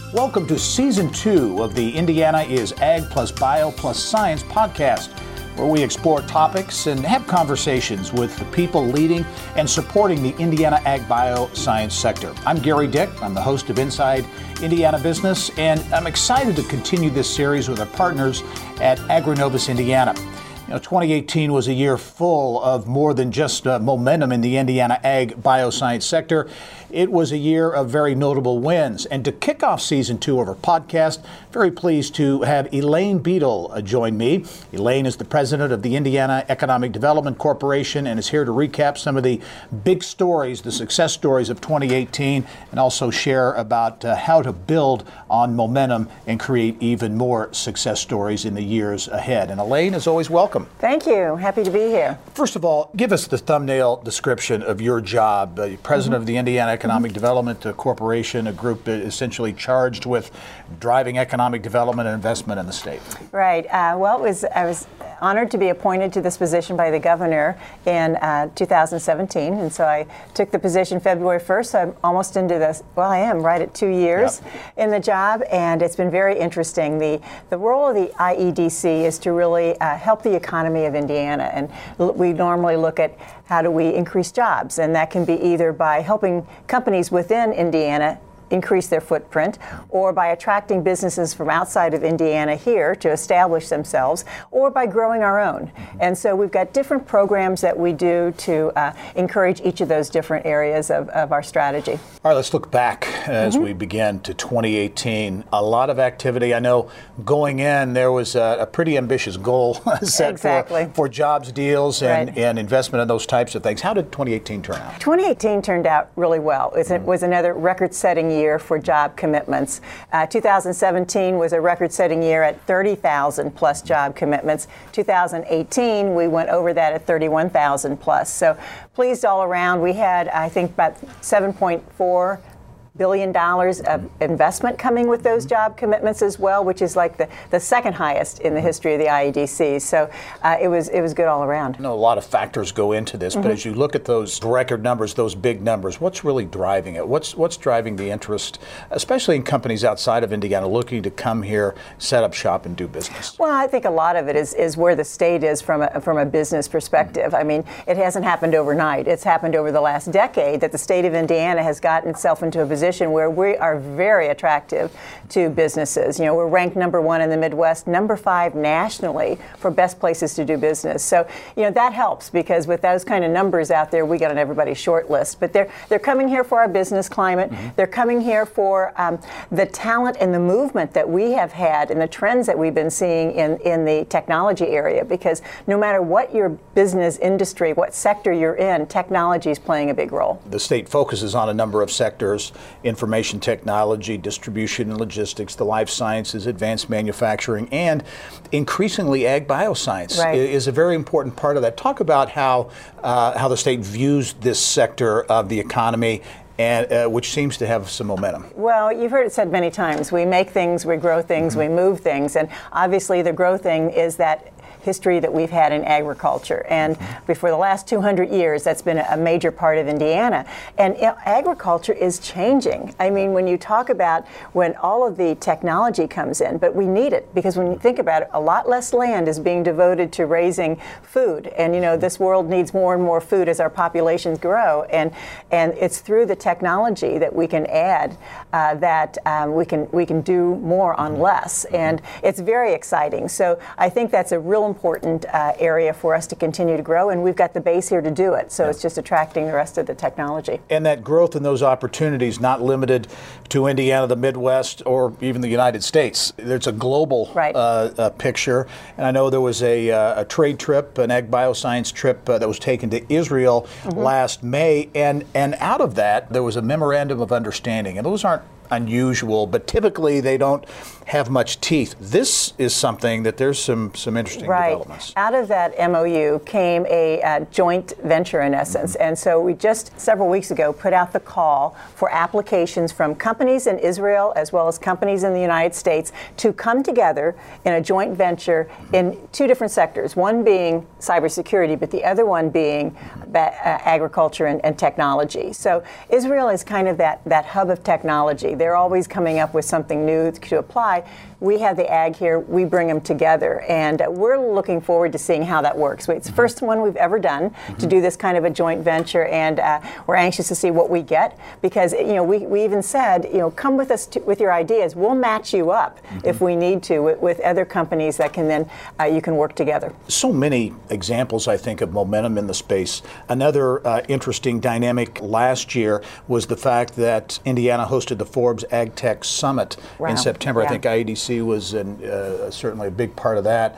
Welcome to Season 2 of the Indiana is Ag plus Bio plus Science podcast, where we explore topics and have conversations with the people leading and supporting the Indiana Ag Bio Science sector. I'm Gary Dick. I'm the host of Inside Indiana Business, and I'm excited to continue this series with our partners at AgriNovus Indiana. 2018 was a year full of more than just momentum in the Indiana Ag Bioscience sector. It was a year of very notable wins. And to kick off Season 2 of our podcast, very pleased to have Elaine Beadle join me. Elaine is the president of the Indiana Economic Development Corporation and is here to recap some of the big stories, the success stories of 2018, and also share about how to build on momentum and create even more success stories in the years ahead. And Elaine, as always, welcome. Thank you. Happy to be here. First of all, give us the thumbnail description of your job. President of the Indiana Economic Development Corporation, a group essentially charged with driving economic development and investment in the state. Right. I was honored to be appointed to this position by the governor in 2017, and so I took the position February 1st. So I'm almost into this. Well, I am right at 2 years in the job, and it's been very interesting. The role of the IEDC is to really help the economy of Indiana, and we normally look at how do we increase jobs, and that can be either by helping companies within Indiana increase their footprint, or by attracting businesses from outside of Indiana here to establish themselves, or by growing our own. And so we've got different programs that we do to encourage each of those different areas of our strategy. All right, let's look back as we begin to 2018. A lot of activity. I know going in, there was a pretty ambitious goal set for jobs deals and investment in those types of things. How did 2018 turn out? 2018 turned out really well. It was another record-setting year for job commitments. 2017 was a record-setting year at 30,000 plus job commitments. 2018, we went over that at 31,000 plus. So pleased all around. We had, I think, about $7.4 billion of investment coming with those job commitments as well, which is like the second highest in the history of the IEDC. So it was good all around. I know a lot of factors go into this, but as you look at those record numbers, those big numbers, what's really driving it? What's driving the interest, especially in companies outside of Indiana looking to come here, set up shop, and do business? Well, I think a lot of it is where the state is from a business perspective. I mean, it hasn't happened overnight. It's happened over the last decade that the state of Indiana has gotten itself into a position where we are very attractive to businesses. We're ranked number 1 in the Midwest, number 5 nationally for best places to do business. So, that helps because with those kind of numbers out there, we get on everybody's short list. But they're coming here for our business climate. They're coming here for the talent and the movement that we have had and the trends that we've been seeing in the technology area, because no matter what your business industry, what sector you're in, technology is playing a big role. The state focuses on a number of sectors: information technology, distribution and logistics, the life sciences, advanced manufacturing, and increasingly ag bioscience is a very important part of that. Talk about how the state views this sector of the economy, and which seems to have some momentum. Well, you've heard it said many times, we make things, we grow things, we move things, and obviously the grow thing is that history that we've had in agriculture. And for the last 200 years, that's been a major part of Indiana. And agriculture is changing. I mean, when you talk about when all of the technology comes in, but we need it, because when you think about it, a lot less land is being devoted to raising food. And, this world needs more and more food as our populations grow. And it's through the technology that we can add that we can do more on less. And it's very exciting. So I think that's a real important area for us to continue to grow, and we've got the base here to do it. So it's just attracting the rest of the technology. And that growth and those opportunities not limited to Indiana, the Midwest, or even the United States. There's a global picture, and I know there was a trade trip, an ag bioscience trip that was taken to Israel last May, and out of that there was a memorandum of understanding, and those aren't unusual, but typically they don't have much teeth. This is something that there's some interesting developments. Out of that MOU came a joint venture in essence. And so we just several weeks ago put out the call for applications from companies in Israel as well as companies in the United States to come together in a joint venture in 2 different sectors, one being cybersecurity, but the other one being agriculture and technology. So Israel is kind of that hub of technology. They're always coming up with something new to apply. We have the ag here, we bring them together, and we're looking forward to seeing how that works. It's the first one we've ever done to do this kind of a joint venture, and we're anxious to see what we get, because we even said, come with us with your ideas. We'll match you up if we need to with other companies that can then you can work together. So many examples, I think, of momentum in the space. Another interesting dynamic last year was the fact that Indiana hosted the Forbes Ag Tech Summit in September. Yeah. I think IEDC was certainly a big part of that.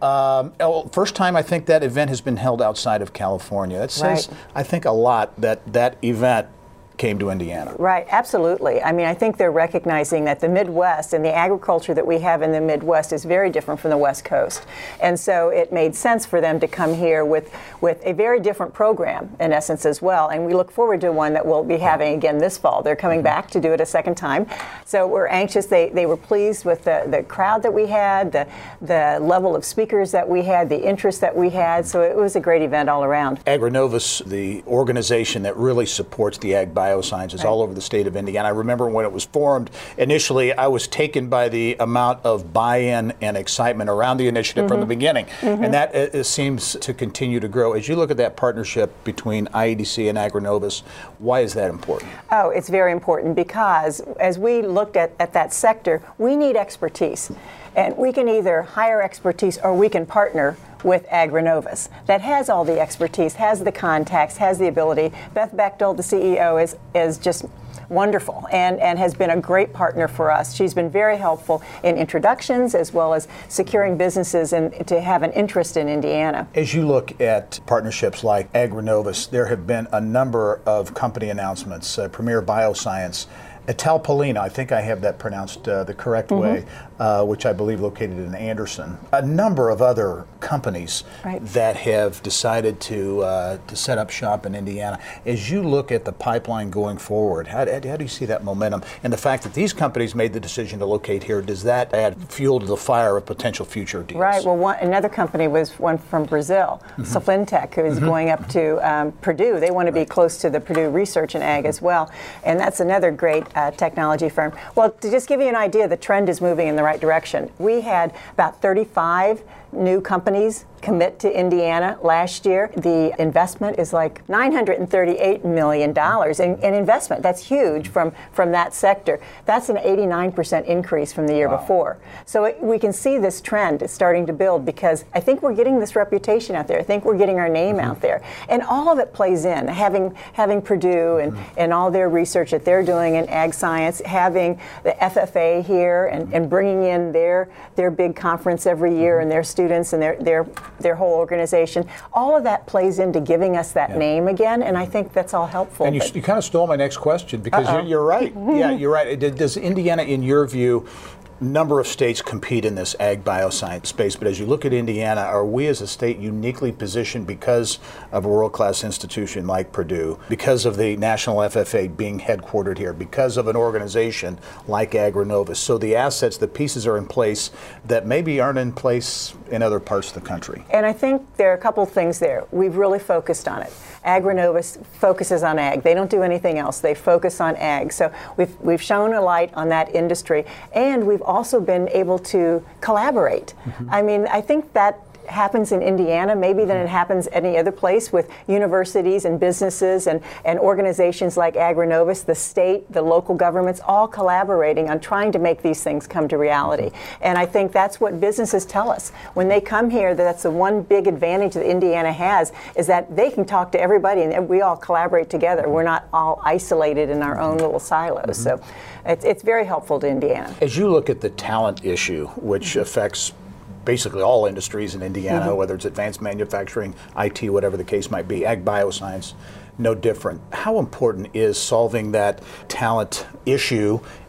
First time I think that event has been held outside of California. That says, I think, a lot that event came to Indiana. Right, absolutely. I mean, I think they're recognizing that the Midwest and the agriculture that we have in the Midwest is very different from the West Coast. And so it made sense for them to come here with a very different program, in essence, as well. And we look forward to one that we'll be having again this fall. They're coming back to do it a second time. So we're anxious. They were pleased with the crowd that we had, the level of speakers that we had, the interest that we had. So it was a great event all around. AgriNovus, the organization that really supports the ag biosciences all over the state of Indiana. I remember when it was formed, initially I was taken by the amount of buy-in and excitement around the initiative from the beginning. And that seems to continue to grow. As you look at that partnership between IEDC and AgriNovus, why is that important? Oh, it's very important because as we looked at that sector, we need expertise. And we can either hire expertise or we can partner with AgriNovus that has all the expertise, has the contacts, has the ability. Beth Bechtel, the CEO, is just wonderful and has been a great partner for us. She's been very helpful in introductions as well as securing businesses and to have an interest in Indiana. As you look at partnerships like AgriNovus, there have been a number of company announcements. Premier Bioscience, Italpalina, I think I have that pronounced the correct way, which I believe located in Anderson. A number of other companies that have decided to set up shop in Indiana. As you look at the pipeline going forward, how do you see that momentum? And the fact that these companies made the decision to locate here, does that add fuel to the fire of potential future deals? Right. Well, another company was one from Brazil, Sofintech, who is going up to Purdue. They want to be close to the Purdue Research and Ag as well. And that's another great technology firm. Well, to just give you an idea, the trend is moving in the right direction. We had about 35 new companies commit to Indiana last year. The investment is like $938 million in investment. That's huge from that sector. That's an 89% increase from the year before. So we can see this trend is starting to build because I think we're getting this reputation out there. I think we're getting our name out there. And all of it plays in. Having Purdue and all their research that they're doing in ag science, having the FFA here and bringing in their big conference every year and their students and their whole organization, all of that plays into giving us that name again, and I think that's all helpful. And you kind of stole my next question because you're right. Yeah, you're right. Does Indiana, in your view, number of states compete in this ag bioscience space, but as you look at Indiana, are we as a state uniquely positioned because of a world-class institution like Purdue, because of the national FFA being headquartered here, because of an organization like AgriNovus? So the assets, the pieces are in place that maybe aren't in place in other parts of the country. And I think there are a couple of things there. We've really focused on it. AgriNovus focuses on ag. They don't do anything else. They focus on ag. So we've shown a light on that industry, and we've also been able to collaborate. I mean, I think that happens in Indiana maybe than it happens any other place with universities and businesses and organizations like AgriNovus, the state, the local governments, all collaborating on trying to make these things come to reality. And I think that's what businesses tell us. When they come here, that's the one big advantage that Indiana has, is that they can talk to everybody and we all collaborate together. We're not all isolated in our own little silos. So it's very helpful to Indiana. As you look at the talent issue, which affects basically all industries in Indiana, whether it's advanced manufacturing, IT, whatever the case might be, ag bioscience, no different. How important is solving that talent issue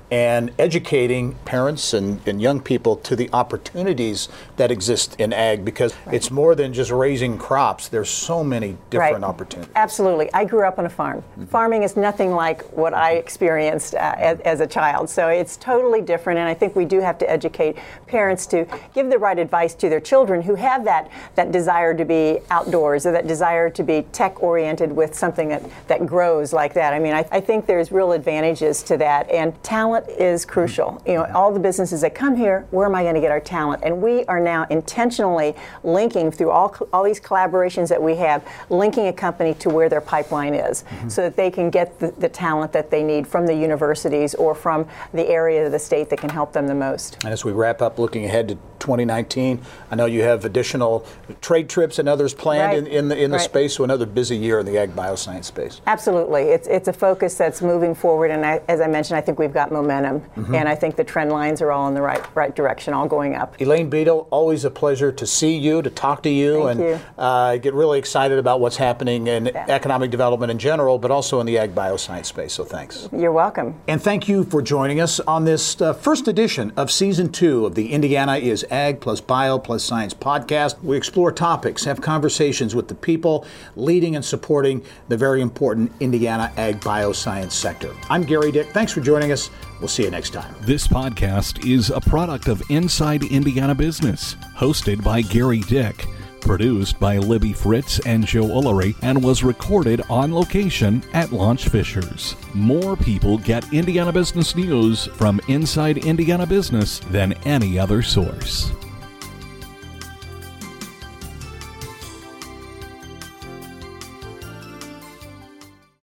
and educating parents and young people to the opportunities that exist in ag, because it's more than just raising crops. There's so many different opportunities. Absolutely. I grew up on a farm. Farming is nothing like what I experienced as a child, so it's totally different, and I think we do have to educate parents to give the right advice to their children who have that desire to be outdoors, or that desire to be tech-oriented with something that grows like that. I mean, I think there's real advantages to that, and talent is crucial. You know, all the businesses that come here, where am I going to get our talent? And we are now intentionally linking through all these collaborations that we have, linking a company to where their pipeline is, so that they can get the talent that they need from the universities or from the area of the state that can help them the most. And as we wrap up, looking ahead to 2019, I know you have additional trade trips and others planned in the space, so another busy year in the ag bioscience space. Absolutely. It's a focus that's moving forward, and as I mentioned, I think we've got momentum, and I think the trend lines are all in the right direction, all going up. Elaine Beadle, always a pleasure to see you, to talk to you, and get really excited about what's happening in economic development in general, but also in the ag bioscience space, so thanks. You're welcome. And thank you for joining us on this first edition of Season 2 of the Indiana is Ag plus Bio plus Science podcast. We explore topics, have conversations with the people leading and supporting the very important Indiana ag bioscience sector. I'm Gary Dick. Thanks for joining us. We'll see you next time. This podcast is a product of Inside Indiana Business, hosted by Gary Dick, produced by Libby Fritz and Joe Ullery, and was recorded on location at Launch Fishers. More people get Indiana business news from Inside Indiana Business than any other source.